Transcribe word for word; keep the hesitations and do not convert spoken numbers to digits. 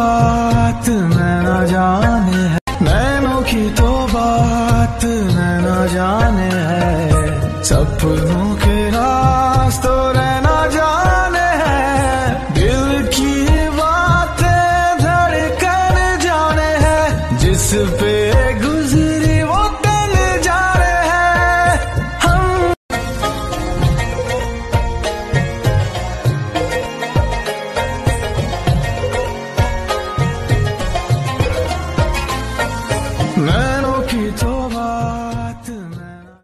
बात मैं ना जाने है, नैनों की तो बात मैं ना जाने है, सपनों के रास्तों रहना जाने है, दिल की बातें धड़कन जाने है, जिस पे